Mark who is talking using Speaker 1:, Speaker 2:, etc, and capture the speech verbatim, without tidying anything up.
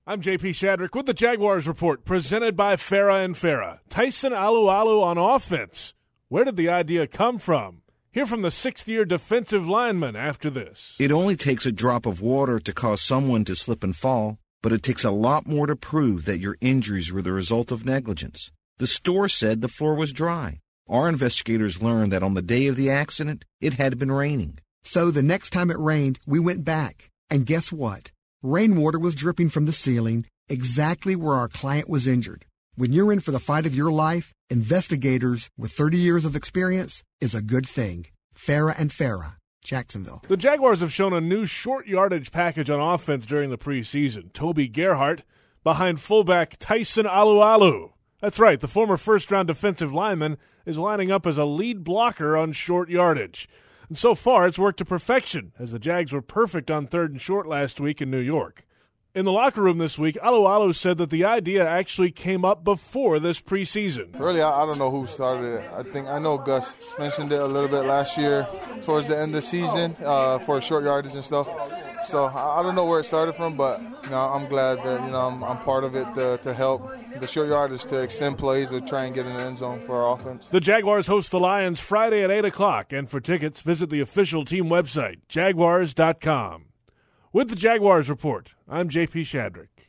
Speaker 1: I'm J P Shadrick with the Jaguars Report, presented by Farah and Farah. Tyson Alualu on offense. Where did the idea come from? Hear from the sixth-year defensive lineman after this.
Speaker 2: It only takes a drop of water to cause someone to slip and fall, but it takes a lot more to prove that your injuries were the result of negligence. The store said the floor was dry. Our investigators learned that on the day of the accident, it had been raining.
Speaker 3: So the next time it rained, we went back. And guess what? Rainwater was dripping from the ceiling exactly where our client was injured. When you're in for the fight of your life, investigators with thirty years of experience is a good thing. Farah and Farah, Jacksonville.
Speaker 1: The Jaguars have shown a new short yardage package on offense during the preseason. Toby Gerhart behind fullback Tyson Alualu. That's right, the former first-round defensive lineman is lining up as a lead blocker on short yardage. And so far, it's worked to perfection, as the Jags were perfect on third and short last week in New York. In the locker room this week, Alualu said that the idea actually came up before this preseason.
Speaker 4: Really, I, I don't know who started it. I think I know Gus mentioned it a little bit last year towards the end of the season uh, for short yardage and stuff. So I, I don't know where it started from, but you know, I'm glad that you know I'm, I'm part of it to, to help the short yardage to extend plays or try and get in the end zone for our offense.
Speaker 1: The Jaguars host the Lions Friday at eight o'clock, and for tickets, visit the official team website, jaguars dot com. With the Jaguars Report, I'm J P Shadrick.